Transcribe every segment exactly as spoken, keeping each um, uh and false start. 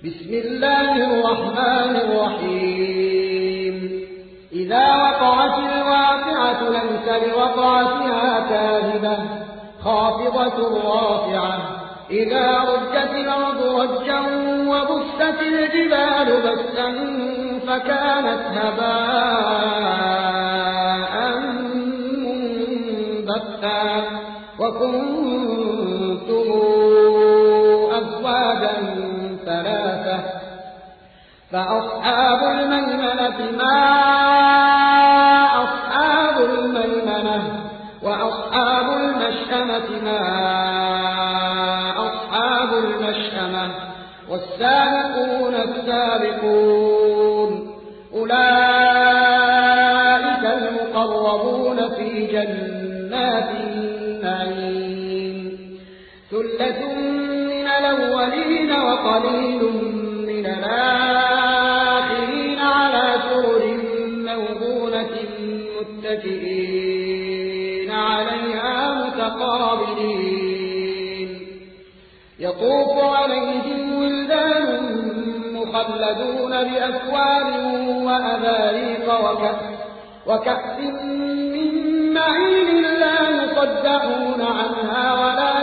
بسم الله الرحمن الرحيم إذا وقعت الواقعة ليس لوقعتها كاذبة خافضة رافعة إذا رجت الأرض رجا وبست الجبال بسا فكانت هباء منبثا وكنتم أزواجا ثلاثة فأصحاب الميمنة ما أصحاب الميمنة وأصحاب المشأمة ما أصحاب المشأمة والسابقون السابقون أولئك المقربون في جنات النعيم ثلة من الأولين وقليل من الآخرين على سرر موضونة متكئين عليها متقابلين يطوف عليهم ولدان مخلدون بأكواب وأباريق وكأس وكأس من معين لا يصدعون عنها ولا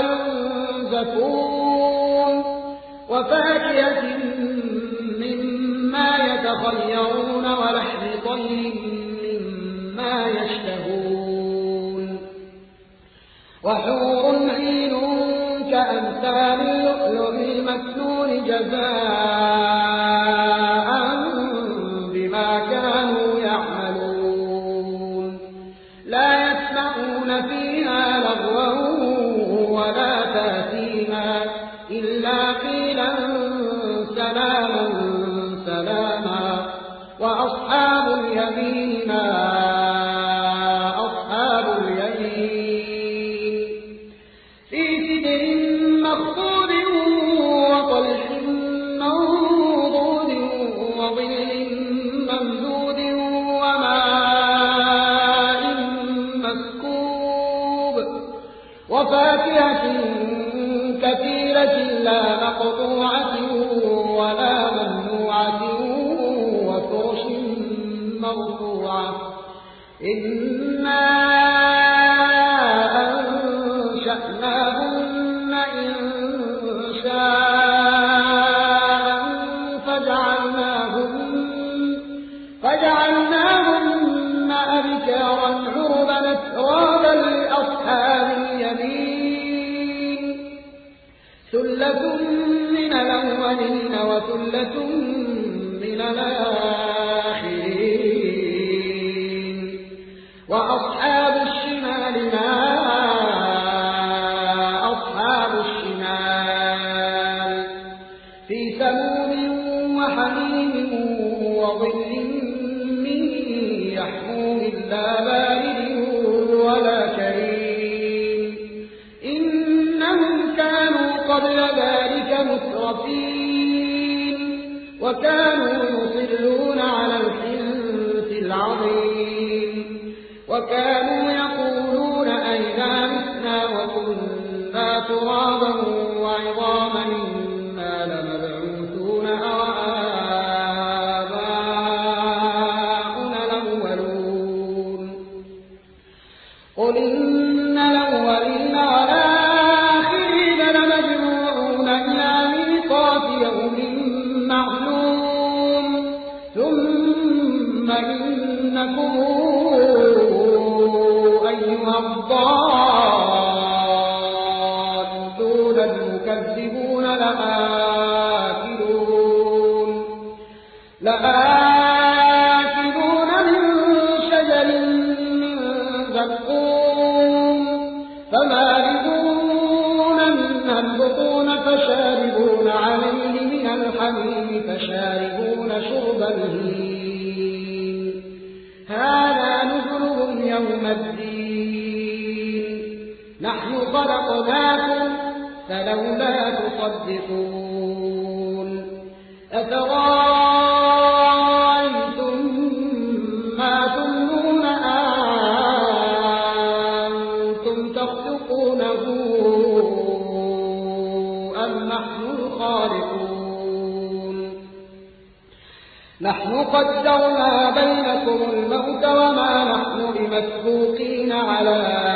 ينزفون وفاكهة مما يتخيرون ولحم طير مما يشتهون وحور عين كأمثال اللؤلؤ المكنون جزاء بما كانوا يعملون لا يسمعون فيها لغوا ولا تأثيما إلا قيلا سلاما سلاما وأصحاب اليمين ما أصحاب اليمين في سدر مخضود وطلح منضود وظل ممدود وماء مسكوب وفاكهة كثيرة لا مقطوعة ولا ممنوعة وفرش مرفوعة إنا أنشأناهن إنشاء فجعلناهن فجعلناهن أبكارا عربا أترابا لأصحاب اليمين ثلة من الأولين وثلة من الآخرين وأصحاب الشمال ما أصحاب الشمال في سموم وحميم وظل من يحموم لا بارد ولا كريم إنهم كانوا قبل ذلك مترفين وكانوا يصرون على الحنث العظيم وكانوا يقولون أئذا متنا وكنا ترابا وعظاما إنا لمبعوثون أوآباؤنا الأولون قل إن الأولين والآخرين لمجموعون إلى ميقات يوم معلوم ثم إنكم أيها الضالون المكذبون لآكلون لآكلون من شجر من زقوم فمالئون منها البطون فشاربون عليه من الحميم فشاربون شرب الهيم هذا نزلهم يوم الدين نحن خلقناكم فلولا تصدقون أفرأيتم ما تمنون أنتم تخلقونه أم نحن الخالقون نحن قدرنا بينكم الموت وما نحن بمسبوقين على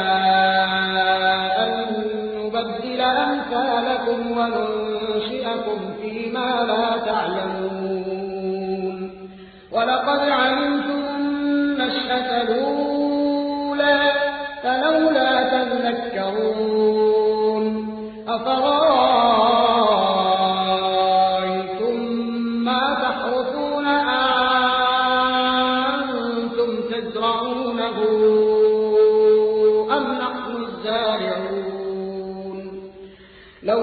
أن نبدل أمثالكم وننشئكم فيما لا تعلمون ولقد علمتم النشأة الأولى فلولا تذكرون أفرأيتم ما تحرثون أأنتم تزرعونه أم نحن الزارعون لو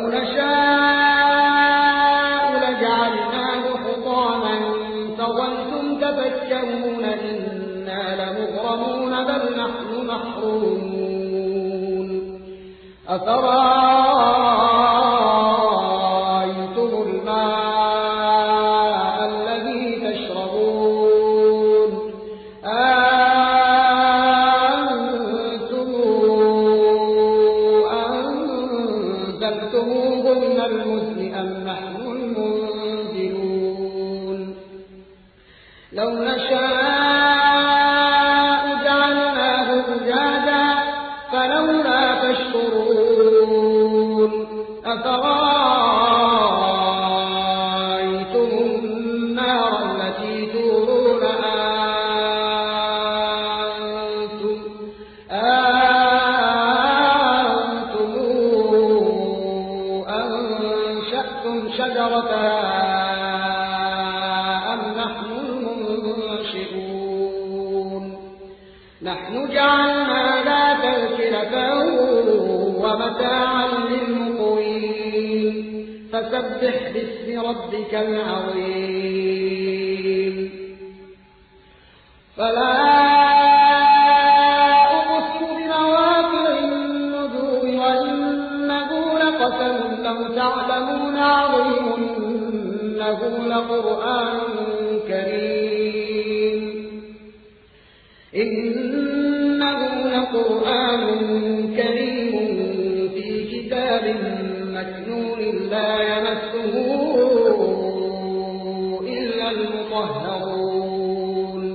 نشاء لجعلناه حطاما فظلتم تفكرون إنا لمغرمون بل نحن محرومون أفرأيتم الماء الذي تشربون أأنتم أنزلتموه من المزن أم نحن المنزلون لو نشاء جعلناه أجاجا فلولا تشكرون أفرأيتم النار التي تورون أنتم أنتم أنشأتم شجرتها أم نحن المنشئون نحن جعلناها تذكرة ومتاعا للمقوين فسبح باسم ربك العظيم فلا أقسم بمواقع النجوم وإنه لقسم لو تعلمون عظيم إنه لقرآن كريم إنه لقرآن كريم في كتاب مكنون لا يمسه إلا المطهرون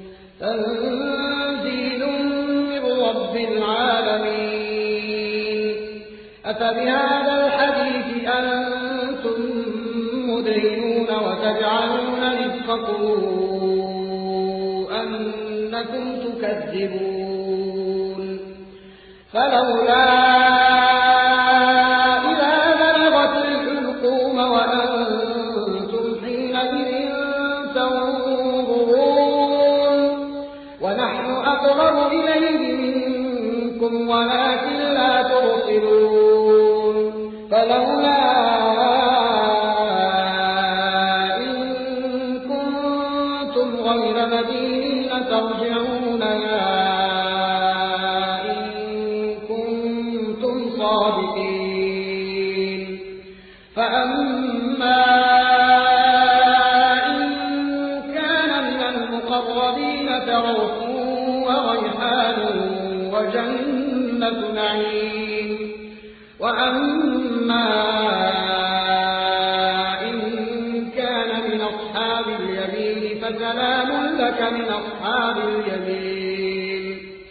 تنزيل من رب العالمين أفبهذا الحديث أنتم مدهنون وتجعلون رزقكم أنكم تكذبون فلولا إذا بلغت الحلقوم وأنتم حينئذ تنظرون ونحن أقرب إليه منكم ولكن لا تبصرون فلولا إن كنتم غير مدينين ترجعونها إن كنتم صادقين فأما إن كان من المقربين فروح وريحان وجنة نعيم وأما إن كان من أصحاب اليمين فسلام لك من أصحاب اليمين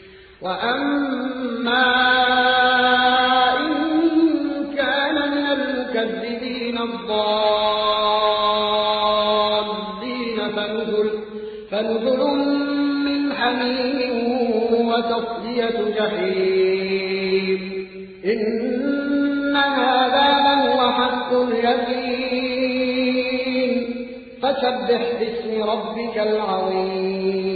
وأما إن كان من المكذبين الضالين فنزل, فنزل من حميم وتصلية جحيم إن هذا لهو حق اليقين فسبح باسم ربك العظيم